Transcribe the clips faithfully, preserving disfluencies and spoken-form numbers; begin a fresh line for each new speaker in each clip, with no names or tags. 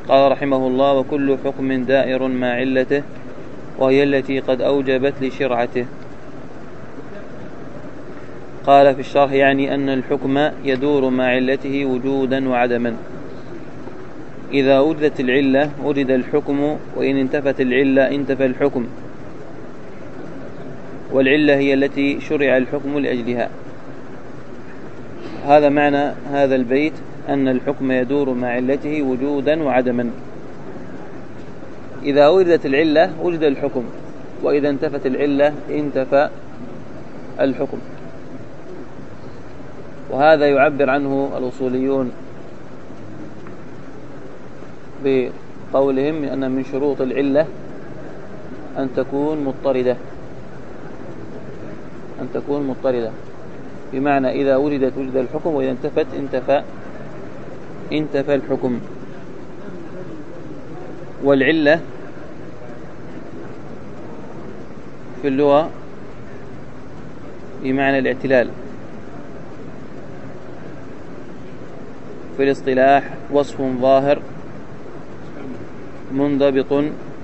قال رحمه الله: وكل حكم دائر مع علته، وهي التي قد أوجبت لشرعته. قال في الشرح: يعني أن الحكم يدور مع علته وجودا وعدما. إذا وجدت العلة وجد الحكم، وإن انتفت العلة انتفى الحكم، والعلة هي التي شرع الحكم لأجلها. هذا معنى هذا البيت، أن الحكم يدور مع علته وجودا وعدما. إذا وجدت العلة وجد الحكم، وإذا انتفت العلة انتفى الحكم. وهذا يعبر عنه الأصوليون بقولهم أن من شروط العلة أن تكون مضطردة، أن تكون مضطردة، بمعنى إذا وجدت وجد الحكم، وإذا انتفت انتفى انتفى الحكم. والعلة في اللغة بمعنى الاعتلال، في الاصطلاح وصف ظاهر منضبط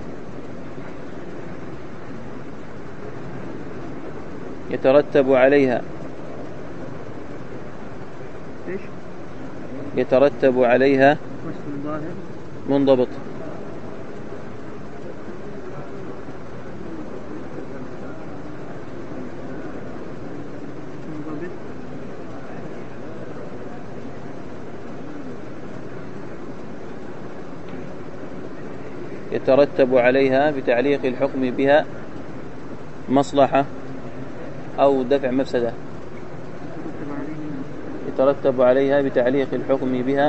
يترتب عليها يترتب عليها منضبط. يترتب عليها بتعليق الحكم بها مصلحة أو دفع مفسدة. يترتب عليها بتعليق الحكم بها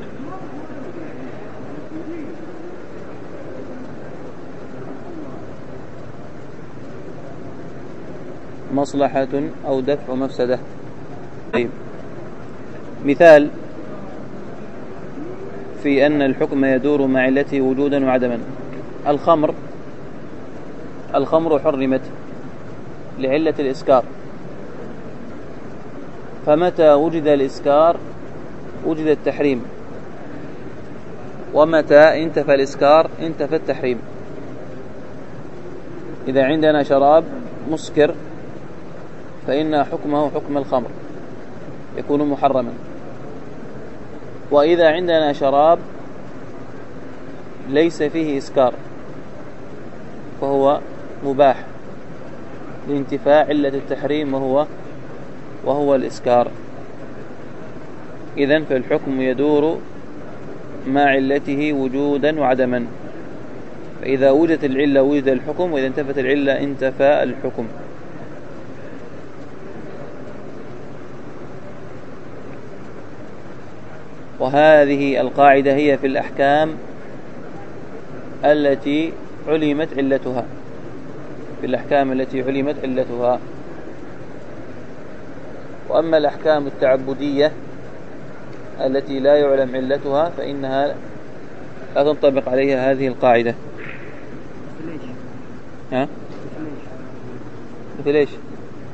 مصلحة أو دفع مفسدة. طيب، مثال في أن الحكم يدور مع علته وجودا وعدما: الخمر الخمر حرمت لعلة الإسكار، فمتى وجد الإسكار وجد التحريم، ومتى انتفى الإسكار انتفى التحريم. إذا عندنا شراب مسكر فإن حكمه حكم الخمر، يكون محرما. وإذا عندنا شراب ليس فيه إسكار فهو مباح لانتفاء علة التحريم وهو وهو الإسكار. إذن فالحكم يدور مع علته وجودا وعدما، فإذا وجدت العلة وجد الحكم، وإذا انتفت العلة انتفى الحكم. وهذه القاعدة هي في الأحكام التي علمت علتها في الأحكام التي علمت علتها. وأما الأحكام التعبدية التي لا يعلم علتها فإنها لا تنطبق عليها هذه القاعدة. ها؟ مثل إيش؟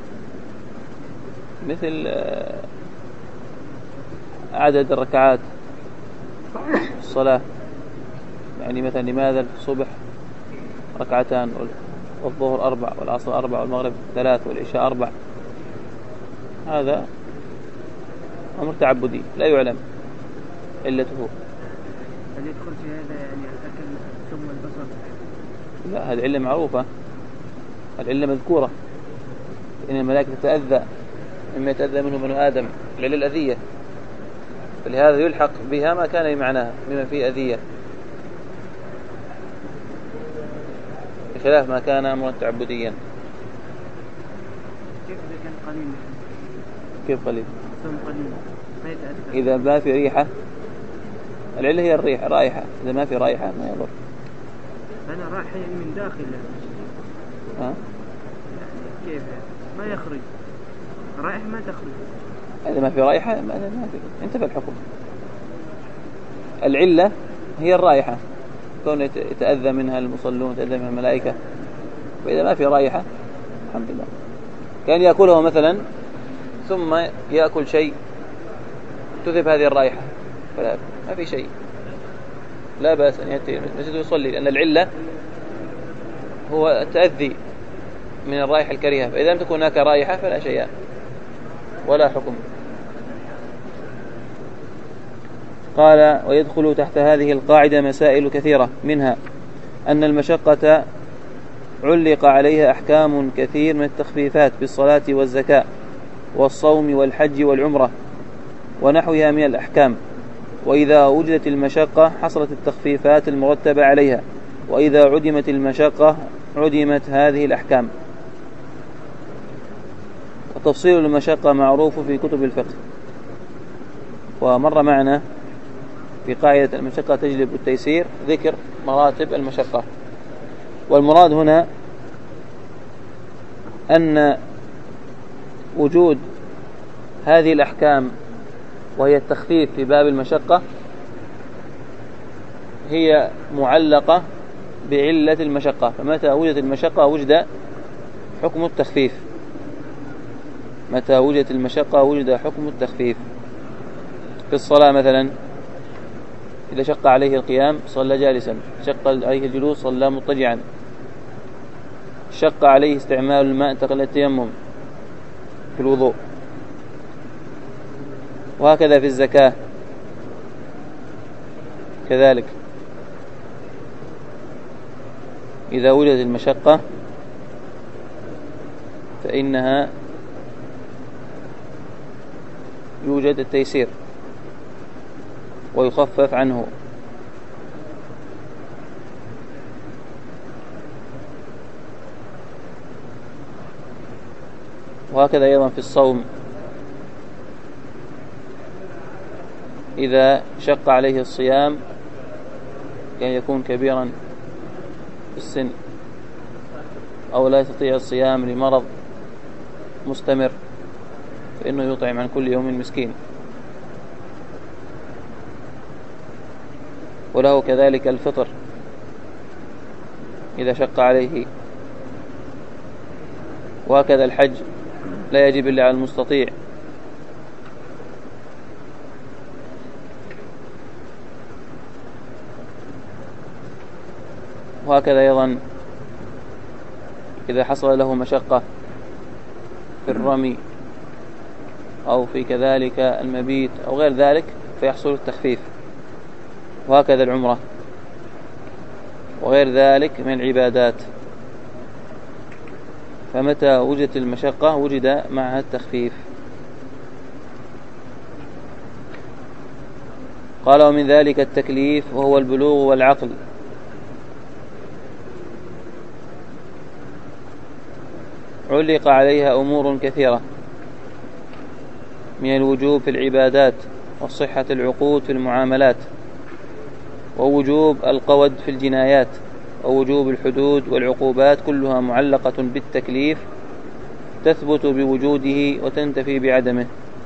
مثل عدد الركعات الصلاة، يعني مثلا لماذا الصبح ركعتان، والظهر أربع، والعصر أربع، والمغرب ثلاث، والعشاء أربع؟ هذا أمر تعبدي لا يعلم علته.
هل يدخل في هذا يعني الأكل ثم البصر؟
لا، هذه علة معروفة، العلة مذكورة، إن الملائكة تتأذى مما يتأذى منه بنو آدم، العلة الأذية، فلهذا يلحق بها ما كان بمعناها مما فيه أذية، بخلاف ما كان أمرا تعبديا.
كيف إذا كان قليل؟
كيف قليل؟
ثم قليل ما يتأذى.
إذا ما في ريحة، العلة هي الريحة، رائحة، إذا ما في رائحة ما يضر.
أنا رايحة يعني من داخل.
ها؟
يعني كيف ما يخرج رائحة، ما تخرج.
إذا ما في رائحة ما في، انتفى الحكم. العلة هي الرائحة، كون يتأذى منها المصلون، يتأذى منها الملائكة. وإذا ما في رائحة الحمد لله. كان يأكله مثلا ثم يأكل شيء تذهب هذه الرائحة، فلا ما في شيء. لا بأس أن يأتي المسجد ويصلي، لأن العلة هو التأذي من الرائحة الكريهة، فإذا لم تكن هناك رائحة فلا شيء ولا حكم. قال: ويدخل تحت هذه القاعدة مسائل كثيرة، منها أن المشقة علق عليها أحكام كثير من التخفيفات بالصلاة والزكاة والصوم والحج والعمرة ونحوها من الأحكام، وإذا وجدت المشقة حصلت التخفيفات المرتبة عليها، وإذا عدمت المشقة عدمت هذه الأحكام. وتفصيل المشقة معروف في كتب الفقه، ومر معنا في قاعدة المشقة تجلب التيسير ذكر مراتب المشقة. والمراد هنا أن وجود هذه الأحكام وهي التخفيف في باب المشقة هي معلقة بعلة المشقة، فمتى وجدت المشقة وجد حكم التخفيف. متى وجدت المشقة وجد حكم التخفيف. في الصلاة مثلا إذا شق عليه القيام صلى جالسا، شق عليه الجلوس صلى مضطجعا، شق عليه استعمال الماء انتقل التيمم في الوضوء. وهكذا في الزكاة كذلك، إذا وجدت المشقة فإنها يوجد التيسير ويخفف عنه. وهكذا أيضا في الصوم، إذا شق عليه الصيام كان يكون كبيرا في السن أو لا يستطيع الصيام لمرض مستمر فإنه يطعم عن كل يوم مسكين. وله كذلك الفطر إذا شق عليه. وهكذا الحج لا يجب إلا على المستطيع. وهكذا أيضا إذا حصل له مشقة في الرمي أو في كذلك المبيت أو غير ذلك فيحصل التخفيف. وهكذا العمرة وغير ذلك من العبادات، فمتى وجدت المشقة وجد معها التخفيف. قال: ومن ذلك التكليف وهو البلوغ والعقل. علق عليها أمور كثيرة من الوجوب في العبادات وصحة العقود في المعاملات، ووجوب القود في الجنايات، ووجوب الحدود والعقوبات، كلها معلقة بالتكليف تثبت بوجوده وتنتفي بعدمه.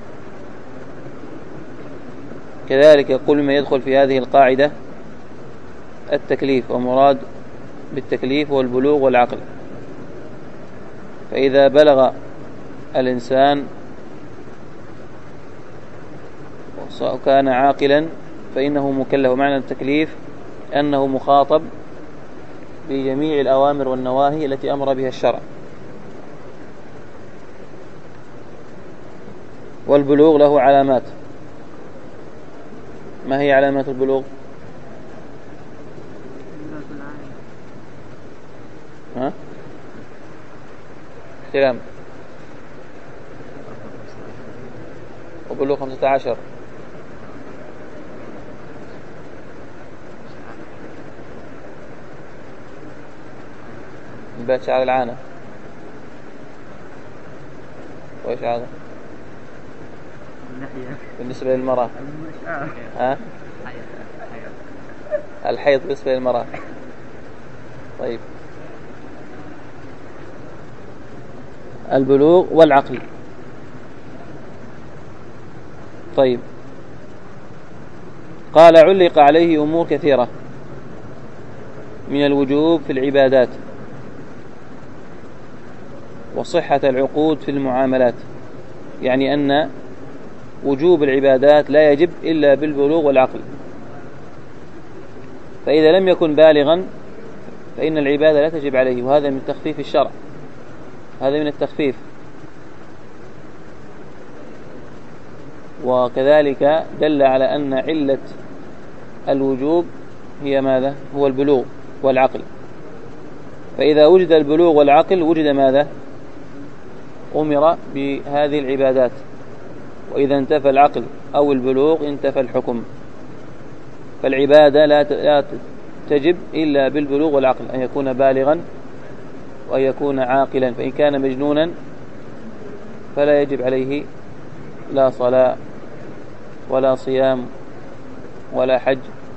كذلك كل ما يدخل في هذه القاعدة التكليف، ومراد بالتكليف هو البلوغ والعقل. فإذا بلغ الإنسان وكان عاقلا فإنه مكلف. معنى التكليف أنه مخاطب بجميع الأوامر والنواهي التي أمر بها الشرع. والبلوغ له علامات. ما هي علامات البلوغ؟ ها؟ احترام. وبلوغ خمسة عشر. انبات شعر العانة. وإيش هذا؟ بالنسبة للمرأة. ها؟ الحيض بالنسبة للمرأة. طيب، البلوغ والعقل. طيب، قال: علق عليه أمور كثيرة من الوجوب في العبادات وصحة العقود في المعاملات، يعني أن وجوب العبادات لا يجب إلا بالبلوغ والعقل. فإذا لم يكن بالغا فإن العبادة لا تجب عليه، وهذا من تخفيف الشرع، هذا من التخفيف. وكذلك دل على أن علة الوجوب هي ماذا؟ هو البلوغ والعقل. فإذا وجد البلوغ والعقل وجد ماذا؟ أمر بهذه العبادات. وإذا انتفى العقل أو البلوغ انتفى الحكم. فالعبادة لا تجب إلا بالبلوغ والعقل، أن يكون بالغا وأن يكون عاقلا. فإن كان مجنونا فلا يجب عليه لا صلاة ولا صيام ولا حج،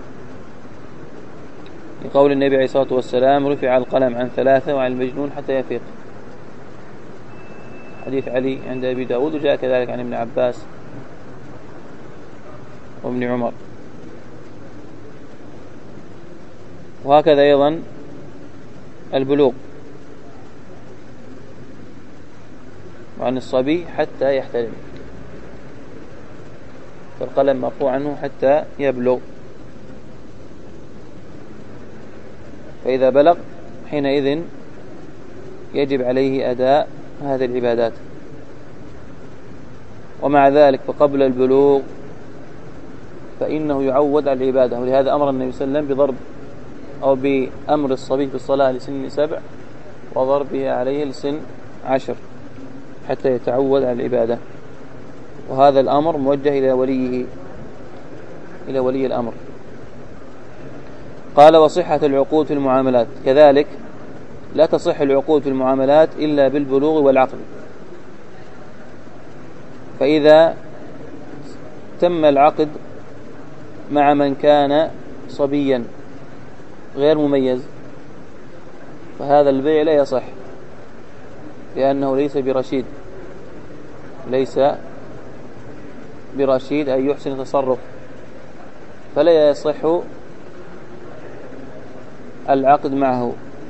لقول النبي عليه الصلاة والسلام: رفع القلم عن ثلاثة وعن المجنون حتى يفيق. حديث علي عند أبي داود، وجاء كذلك عن ابن عباس وابن عمر. وهكذا أيضا البلوغ عن الصبي حتى يحتلم، فالقلم مرفوع عنه حتى يبلغ، فإذا بلغ حينئذ يجب عليه أداء هذه العبادات. ومع ذلك فقبل البلوغ فإنه يعود على العبادة، ولهذا أمر النبي صلى الله عليه وسلم بضرب أو بأمر الصبي بالصلاة لسن سبع وضربه عليه لسن عشر حتى يتعود على العبادة. وهذا الأمر موجه إلى وليه، إلى ولي الأمر. قال: وصحة العقود في المعاملات، كذلك لا تصح العقود في المعاملات إلا بالبلوغ والعقل. فإذا تم العقد مع من كان صبيا غير مميز فهذا البيع لا يصح، لأنه ليس برشيد، ليس برشيد أن يحسن التصرف، فلا يصح العقد معه.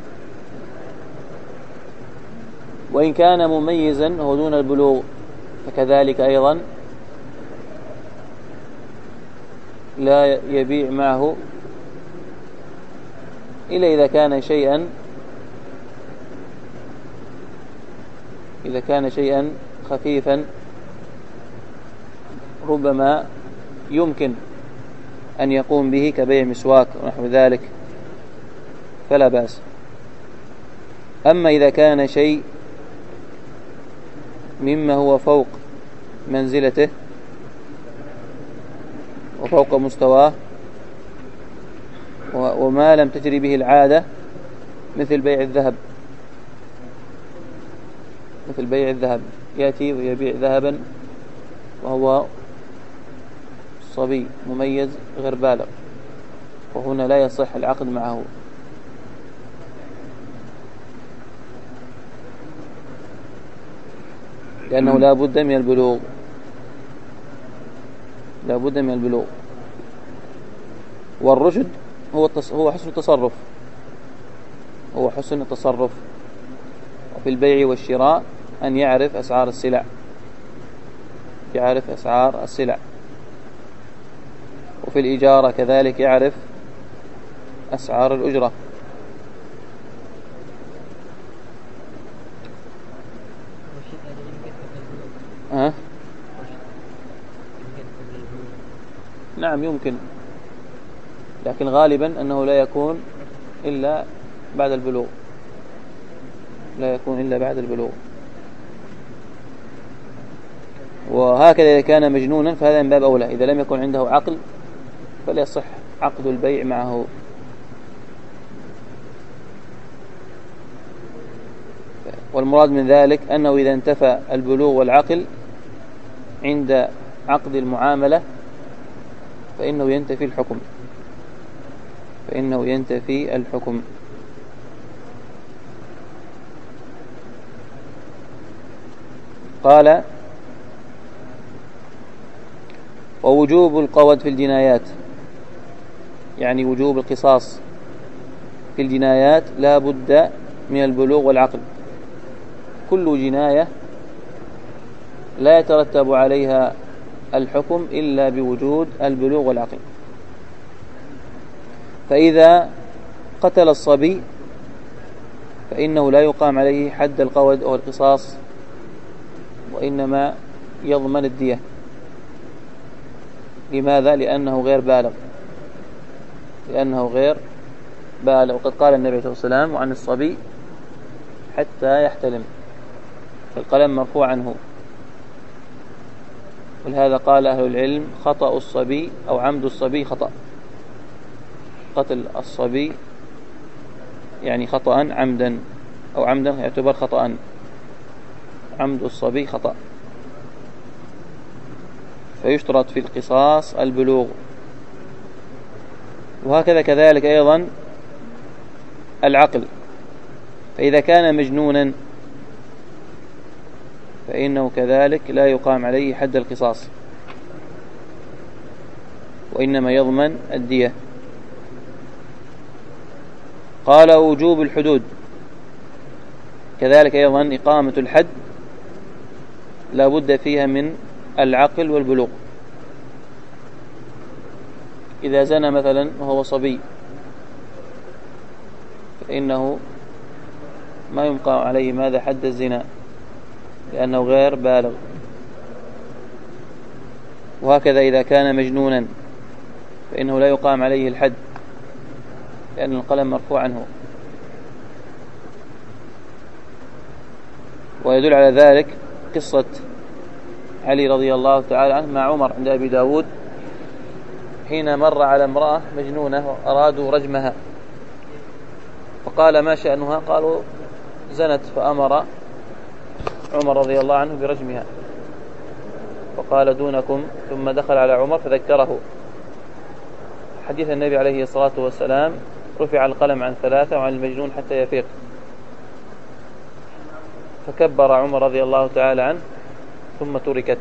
وإن كان مميزا هو دون البلوغ فكذلك أيضا لا يبيع معه إلا إذا كان شيئا إذا كان شيئا خفيفا ربما يمكن أن يقوم به كبيع مسواك ونحو ذلك فلا بأس. أما إذا كان شيء مما هو فوق منزلته وفوق مستواه وما لم تجري به العادة، مثل بيع الذهب، مثل بيع الذهب، يأتي ويبيع ذهبا وهو صبي مميز غير بالغ، وهنا لا يصح العقد معه. لأنه لا بد من البلوغ، لا بد من البلوغ. والرشد هو هو حسن التصرف، هو حسن التصرف. وفي البيع والشراء أن يعرف أسعار السلع، يعرف أسعار السلع. وفي الإجارة كذلك يعرف أسعار الأجرة. أه؟ نعم يمكن، لكن غالبا أنه لا يكون إلا بعد البلوغ، لا يكون إلا بعد البلوغ. وهكذا إذا كان مجنونا فهذا من باب أولى، إذا لم يكن عنده عقل فلا يصح عقد البيع معه. والمراد من ذلك أنه إذا انتفى البلوغ والعقل عند عقد المعاملة فإنه ينتفي الحكم، فإنه ينتفي الحكم. قال: ووجوب القود في الجنايات، يعني وجوب القصاص في الجنايات لا بد من البلوغ والعقل. كل جناية لا يترتب عليها الحكم إلا بوجود البلوغ والعقل. فإذا قتل الصبي فإنه لا يقام عليه حد القود أو القصاص، وإنما يضمن الدية. لماذا؟ لأنه غير بالغ، لأنه غير بالغ. وقد قال النبي صلى الله عليه وسلم عن الصبي حتى يحتلم فالقلم مرفوع عنه. ولهذا قال أهل العلم خطأ الصبي أو عمد الصبي خطأ. قتل الصبي يعني خطأ عمدا، أو عمدا يعتبر خطأ، عمد الصبي خطأ. فيشترط في القصاص البلوغ. وهكذا كذلك أيضا العقل، فإذا كان مجنونا فإنه كذلك لا يقام عليه حد القصاص، وإنما يضمن الدية. قال وجوب الحدود، كذلك أيضا إقامة الحد لا بد فيها من العقل والبلوغ. إذا زنى مثلا وهو صبي فإنه ما يقام عليه ماذا؟ حد الزنا، لأنه غير بالغ. وهكذا إذا كان مجنونا فإنه لا يقام عليه الحد، لأن القلم مرفوع عنه. ويدل على ذلك قصة علي رضي الله تعالى عنه مع عمر عند أبي داود، حين مر على امرأة مجنونة وأرادوا رجمها، فقال ما شأنها؟ قالوا زنت، فأمر عمر رضي الله عنه برجمها، فقال دونكم، ثم دخل على عمر فذكره حديث النبي عليه الصلاة والسلام رفع القلم عن ثلاثة وعن المجنون حتى يفيق. فكبر عمر رضي الله تعالى عنه ثم تركت.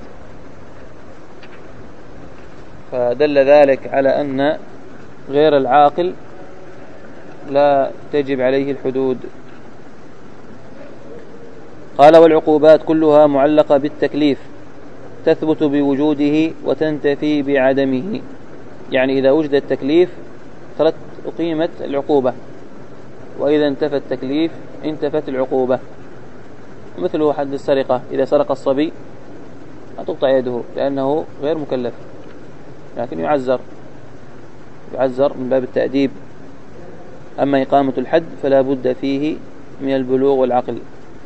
فدل ذلك على أن غير العاقل لا تجب عليه الحدود. قال والعقوبات كلها معلقة بالتكليف تثبت بوجوده وتنتفي بعدمه، يعني إذا وجد التكليف أقيمت العقوبة، وإذا انتفى التكليف انتفت العقوبة. مثل حد السرقة، إذا سرق الصبي لا تقطع يده لأنه غير مكلف، لكن يعزر يعزر من باب التأديب. أما إقامة الحد فلا بد فيه من البلوغ والعقل.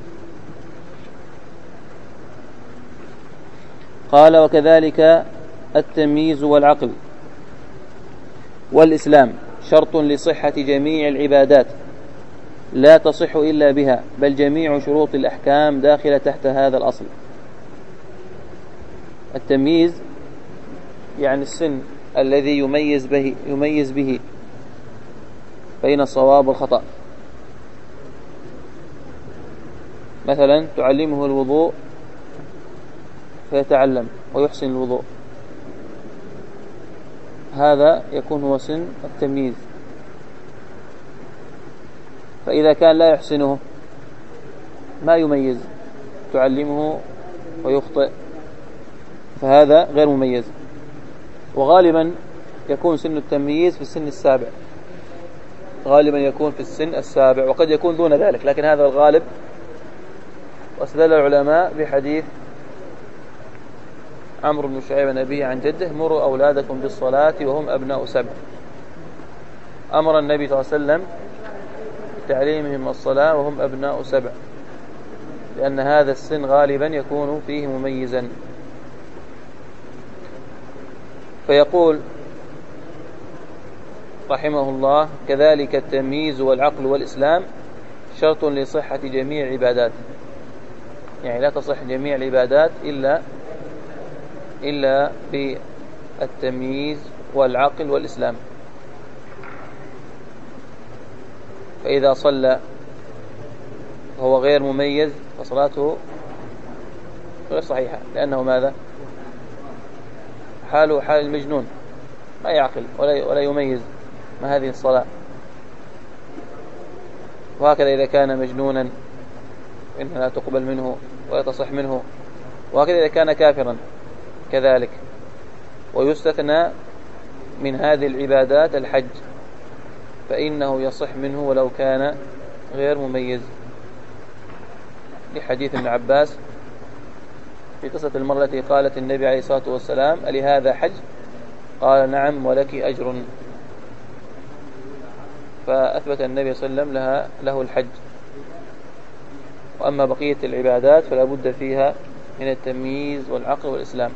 قال وكذلك التمييز والعقل والإسلام شرط لصحة جميع العبادات لا تصح إلا بها، بل جميع شروط الأحكام داخلة تحت هذا الأصل. التمييز يعني السن الذي يميز به يميز به بين الصواب والخطأ. مثلا تعلمه الوضوء فيتعلم ويحسن الوضوء، هذا يكون هو سن التمييز. فإذا كان لا يحسنه ما يميز، تعلمه ويخطئ، فهذا غير مميز. وغالبا يكون سن التمييز في السن السابع، غالبا يكون في السن السابع، وقد يكون دون ذلك، لكن هذا الغالب. واستدل العلماء بحديث عمرو بن شعيب النبي عن جده مروا أولادكم بالصلاة وهم أبناء سبع. أمر النبي صلى الله عليه وسلم بتعليمهم الصلاة وهم أبناء سبع، لأن هذا السن غالبا يكون فيه مميزا. فيقول رحمه الله كذلك التمييز والعقل والإسلام شرط لصحة جميع العبادات، يعني لا تصح جميع العبادات إلا إلا بالتمييز والعقل والإسلام. فإذا صلى وهو غير مميز فصلاته غير صحيحة، لأنه ماذا؟ حاله حال المجنون، لا يعقل ولا ولا يميز ما هذه الصلاة. وهكذا إذا كان مجنونا إنها لا تقبل منه ولا تصح منه. وهكذا إذا كان كافرا كذلك. ويستثنى من هذه العبادات الحج، فإنه يصح منه ولو كان غير مميز، لحديث ابن عباس في قصة المرة التي قالت النبي عليه الصلاة والسلام ألي هذا حج؟ قال نعم ولك أجر، فأثبت النبي صلى الله عليه وسلم لها له الحج. وأما بقية العبادات فلا بد فيها من التمييز والعقل والإسلام.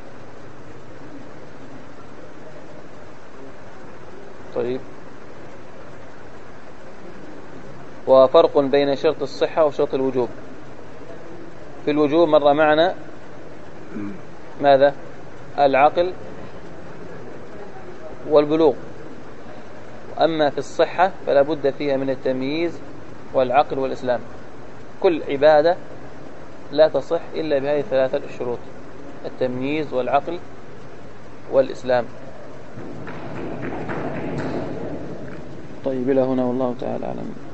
طيب، وفرق بين شرط الصحة وشرط الوجوب. في الوجوب مر معنا ماذا؟ العقل والبلوغ. أما في الصحة فلا بد فيها من التمييز والعقل والإسلام. كل عبادة لا تصح إلا بهذه الثلاثة الشروط: التمييز والعقل والإسلام. طيب، إلى هنا والله تعالى أعلم.